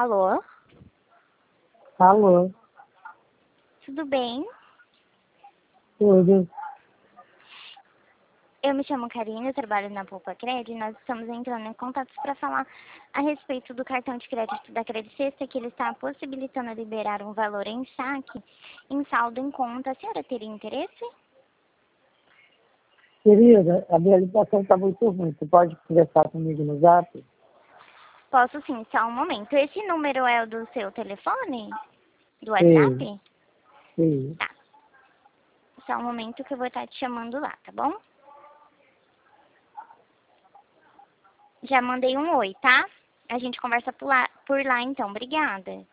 Alô? Alô, Tudo bem? tudo. Eu me chamo Karine, eu trabalho na Poupa Cred e nós estamos entrando em contato para falar a respeito do cartão de crédito da Credit Sexta, que ele está possibilitando liberar um valor em saque em saldo em conta. A senhora teria interesse? Querida, a minha ligação está muito ruim. Você pode conversar comigo no Zap? Posso sim, só um momento. Esse número é o do seu telefone? Do Sim, WhatsApp? sim. Tá. Só um momento que eu vou estar te chamando lá, tá bom? Já mandei um oi, tá? A gente conversa por lá então. Obrigada.